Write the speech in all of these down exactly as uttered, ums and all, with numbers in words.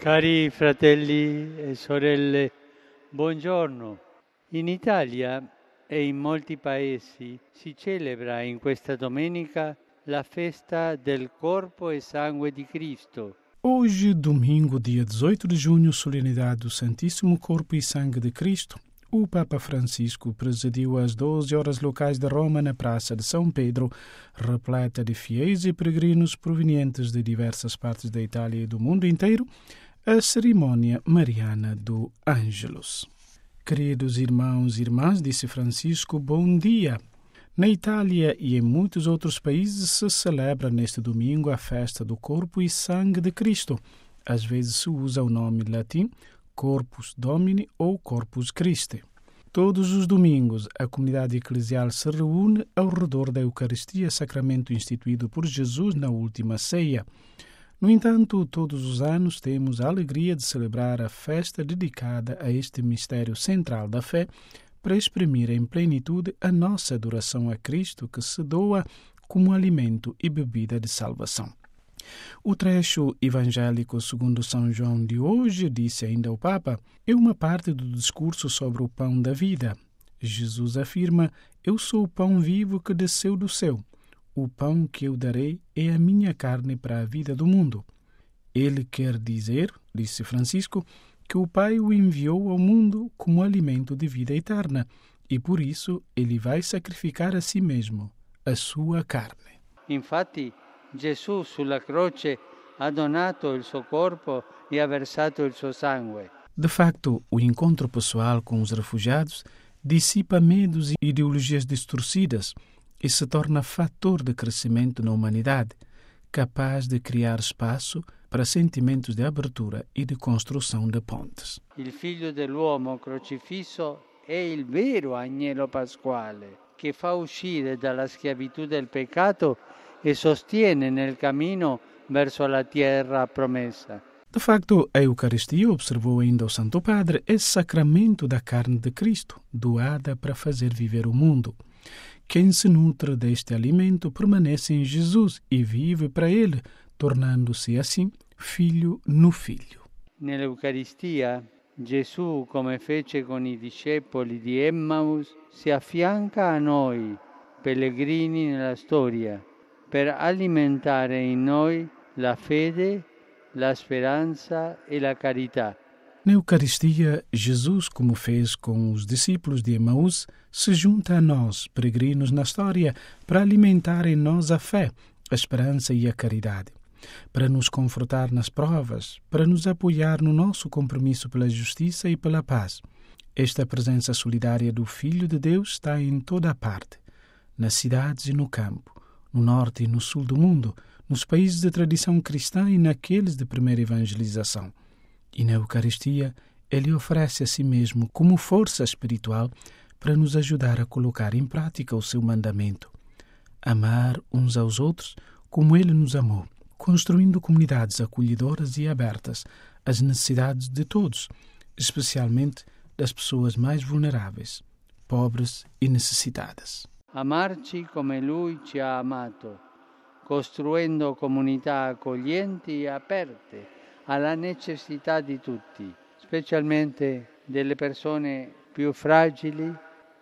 Cari fratelli e sorelle, buongiorno. In Italia e in molti paesi si celebra in questa domenica la festa del corpo e sangue di Cristo. Hoje, domingo, dia dezoito de junho, solenidade do Santíssimo Corpo e Sangue de Cristo, o Papa Francisco presidiu às doze horas locais de Roma na Praça de São Pedro, repleta de fiéis e peregrinos provenientes de diversas partes da Itália e do mundo inteiro, a cerimônia mariana do Ângelus. Queridos irmãos e irmãs, disse Francisco, bom dia. Na Itália e em muitos outros países se celebra neste domingo a festa do corpo e sangue de Cristo. Às vezes se usa o nome latim Corpus Domini ou Corpus Christi. Todos os domingos a comunidade eclesial se reúne ao redor da Eucaristia, sacramento instituído por Jesus na última ceia. No entanto, todos os anos temos a alegria de celebrar a festa dedicada a este mistério central da fé, para exprimir em plenitude a nossa adoração a Cristo, que se doa como alimento e bebida de salvação. O trecho evangélico segundo São João de hoje, disse ainda o Papa, é uma parte do discurso sobre o pão da vida. Jesus afirma, eu sou o pão vivo que desceu do céu. O pão que eu darei é a minha carne para a vida do mundo. Ele quer dizer, disse Francisco, que o Pai o enviou ao mundo como alimento de vida eterna e por isso ele vai sacrificar a si mesmo, a sua carne. Infatti, Gesù sulla croce ha donato il suo corpo e ha versato il suo sangue. De facto, o encontro pessoal com os refugiados dissipa medos e ideologias distorcidas e se torna fator de crescimento na humanidade, capaz de criar espaço para sentimentos de abertura e de construção de pontes. Il figlio dell'uomo crocifisso è il vero agnello pasquale che fa uscire dalla schiavitù del peccato e sostiene nel cammino verso la terra promessa. De facto, a Eucaristia, observou ainda o Santo Padre, é sacramento da carne de Cristo, doada para fazer viver o mundo. Quem se nutre deste alimento permanece em Jesus e vive para Ele, tornando-se assim filho no Figlio. Nell'Eucaristia, Gesù, come fece con i discepoli di Emmaus, si affianca a noi, pellegrini nella storia, per alimentare in noi la fede, la speranza e la carità. Na Eucaristia, Jesus, como fez com os discípulos de Emaús, se junta a nós, peregrinos na história, para alimentar em nós a fé, a esperança e a caridade, para nos confortar nas provas, para nos apoiar no nosso compromisso pela justiça e pela paz. Esta presença solidária do Filho de Deus está em toda a parte, nas cidades e no campo, no norte e no sul do mundo, nos países de tradição cristã e naqueles de primeira evangelização. E na Eucaristia, Ele oferece a si mesmo como força espiritual para nos ajudar a colocar em prática o seu mandamento. Amar uns aos outros como Ele nos amou, construindo comunidades acolhedoras e abertas às necessidades de todos, especialmente das pessoas mais vulneráveis, pobres e necessitadas. Amarci come Lui ci ha amato, costruendo comunità accoglienti e aperte alla necessità di tutti, specialmente delle persone più fragili,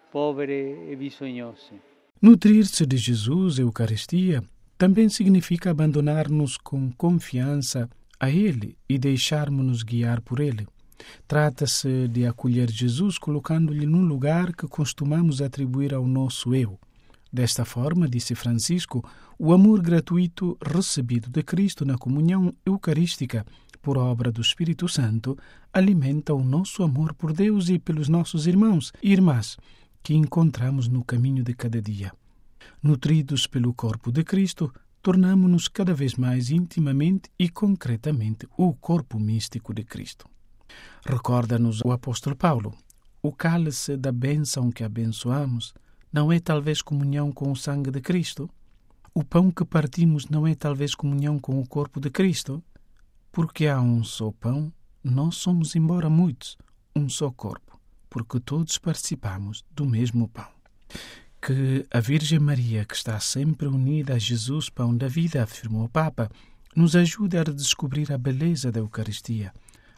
povere e bisognose. Nutrir-se de Jesus, Eucaristia, também significa abandonar-nos com confiança a Ele e deixarmos-nos guiar por Ele. Trata-se de acolher Jesus colocando-lhe num lugar que costumamos atribuir ao nosso eu. Desta forma, disse Francisco, o amor gratuito recebido de Cristo na comunhão eucarística por obra do Espírito Santo alimenta o nosso amor por Deus e pelos nossos irmãos e irmãs que encontramos no caminho de cada dia. Nutridos pelo corpo de Cristo, tornamo-nos cada vez mais intimamente e concretamente o corpo místico de Cristo. Recorda-nos o apóstolo Paulo, o cálice da bênção que abençoamos não é talvez comunhão com o sangue de Cristo? O pão que partimos não é talvez comunhão com o corpo de Cristo? Porque há um só pão, nós somos, embora muitos, um só corpo, porque todos participamos do mesmo pão. Que a Virgem Maria, que está sempre unida a Jesus, pão da vida, afirmou o Papa, nos ajude a redescobrir a beleza da Eucaristia,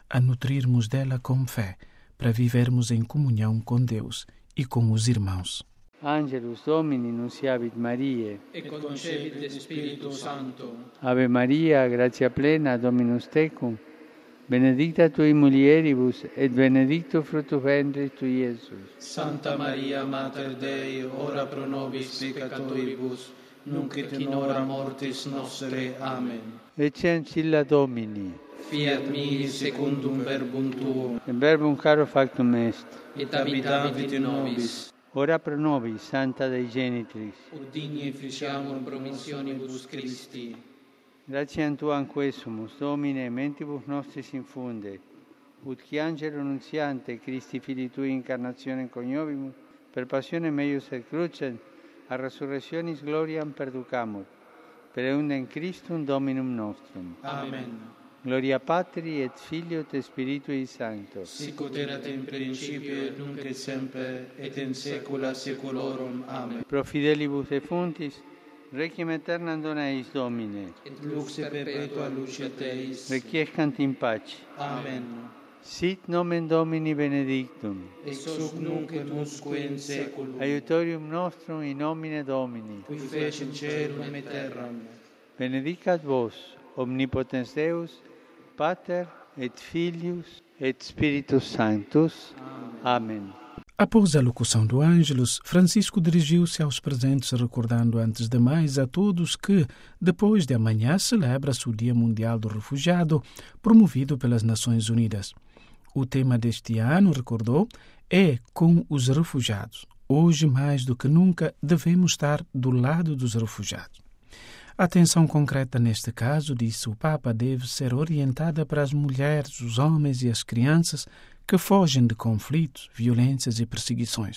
a nutrirmos dela com fé, para vivermos em comunhão com Deus e com os irmãos. Angelus Domini nunciavit Mariae, et concepit Spiritu Sancto. Ave Maria, gratia plena, Dominus tecum, benedicta tui mulieribus, et benedictus fructus ventris tui, Iesus. Santa Maria, Mater Dei, ora pro nobis peccatoribus, nunc et in hora mortis nostre. Amen. Ecce ancilla Domini, Fiat mihi secundum verbum tuum, et verbum caro factum est. et habitavit in nobis. Ora pro nobis, Santa Dei Genitrix, Ut digni ficiamur promissionibus Christi. gratiam Tuam quesumus, Domine, mentibus nostris infunde, ut qui angelo nuntiante Christi Filii Tui incarnationem coniovimus, per passionem meius et crucem, a resurrectionis gloriam perducamur, per eundem Christum Dominum nostrum. Amen. Gloria Patri et Filio et Spiritui Sancto. Sic ut erat in principio et nunc et semper et in saecula saeculorum. Amen. Pro fidelibus defunctis, requiem aeternam dona eis Domine. Et lux perpetua luce Teis. Requiescant in pace. Amen. Sit nomen Domini benedictum. Ex hoc nunc et usque in saeculum. Aiutorium nostrum in nomine Domini. Qui fecit caelum et terram. Benedicat vos, omnipotens Deus, Pater et Filius et Spiritus Sanctus. Amen. Após a locução do Ângelus, Francisco dirigiu-se aos presentes recordando antes de mais a todos que, depois de amanhã, celebra-se o Dia Mundial do Refugiado, promovido pelas Nações Unidas. O tema deste ano, recordou, é com os refugiados. Hoje, mais do que nunca, devemos estar do lado dos refugiados. A atenção concreta neste caso, disse o Papa, deve ser orientada para as mulheres, os homens e as crianças que fogem de conflitos, violências e perseguições.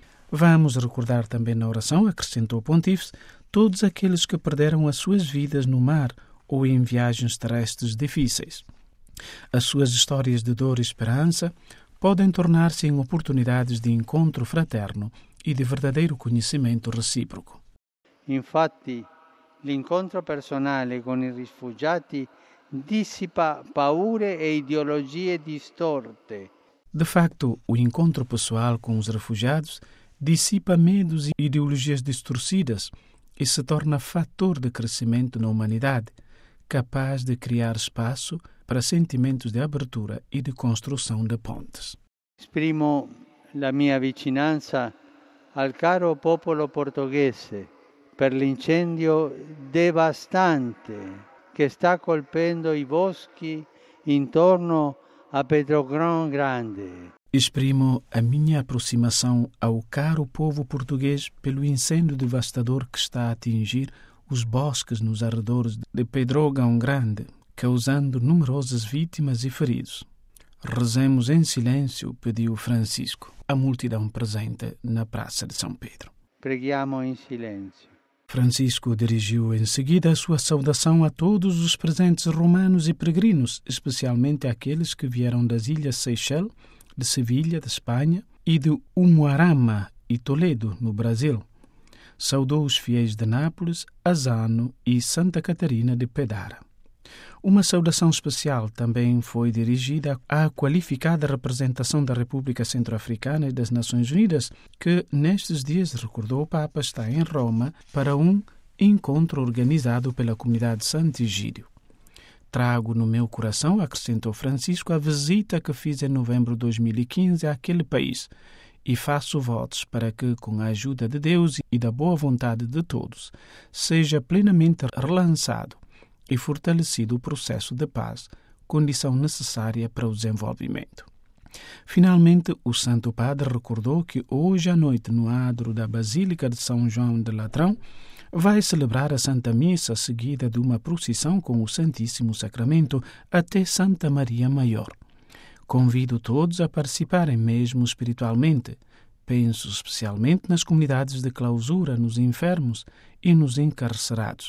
Vamos recordar também na oração, acrescentou o Pontífice, todos aqueles que perderam as suas vidas no mar ou em viagens terrestres difíceis. As suas histórias de dor e esperança podem tornar-se em oportunidades de encontro fraterno e de verdadeiro conhecimento recíproco. Infatti, l'incontro personale con i rifugiati dissipa paure e ideologie distorte. De facto, o encontro pessoal com os refugiados dissipa medos e ideologias distorcidas e se torna fator de crescimento na humanidade, capaz de criar espaço para sentimentos de abertura e de construção de pontes. Esprimo la mia vicinanza al caro popolo portoghese per l'incendio devastante che sta colpendo i boschi intorno a Pedrógão Grande. Exprimo a minha aproximação ao caro povo português pelo incêndio devastador que está a atingir os bosques nos arredores de Pedrógão Grande, causando numerosas vítimas e feridos. Rezemos em silêncio, pediu Francisco, a multidão presente na Praça de São Pedro. Preghiamo in silenzio. Francisco dirigiu em seguida a sua saudação a todos os presentes romanos e peregrinos, especialmente àqueles que vieram das ilhas Seychelles, de Sevilha, de Espanha, e de Umuarama e Toledo, no Brasil. Saudou os fiéis de Nápoles, Asano e Santa Catarina de Pedara. Uma saudação especial também foi dirigida à qualificada representação da República Centro-Africana e das Nações Unidas, que nestes dias, recordou o Papa, está em Roma para um encontro organizado pela comunidade Sant'Egídio. Trago no meu coração, acrescentou Francisco, a visita que fiz em novembro de dois mil e quinze àquele país e faço votos para que, com a ajuda de Deus e da boa vontade de todos, seja plenamente relançado e fortalecido o processo de paz, condição necessária para o desenvolvimento. Finalmente, o Santo Padre recordou que hoje à noite, no adro da Basílica de São João de Latrão, vai celebrar a Santa Missa seguida de uma procissão com o Santíssimo Sacramento até Santa Maria Maior. Convido todos a participarem mesmo espiritualmente. Penso especialmente nas comunidades de clausura, nos enfermos e nos encarcerados.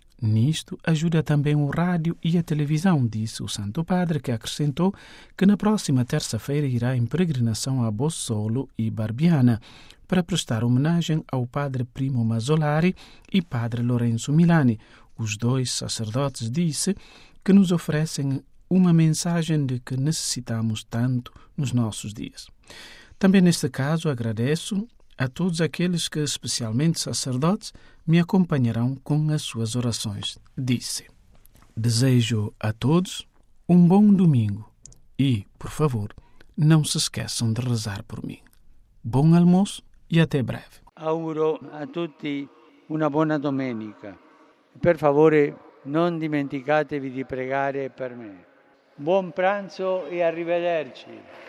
Nisto ajuda também o rádio e a televisão, disse o Santo Padre, que acrescentou que na próxima terça-feira irá em peregrinação a Bossolo e Barbiana para prestar homenagem ao Padre Primo Mazzolari e Padre Lorenzo Milani, os dois sacerdotes, disse, que nos oferecem uma mensagem de que necessitamos tanto nos nossos dias. Também neste caso agradeço a todos aqueles que, especialmente sacerdotes, me acompanharão com as suas orações. Disse: desejo a todos um bom domingo e, por favor, não se esqueçam de rezar por mim. Bom almoço e até breve. Auguro a tutti una buona domenica. Per favore, non dimenticatevi di pregare per me. Buon pranzo e arrivederci.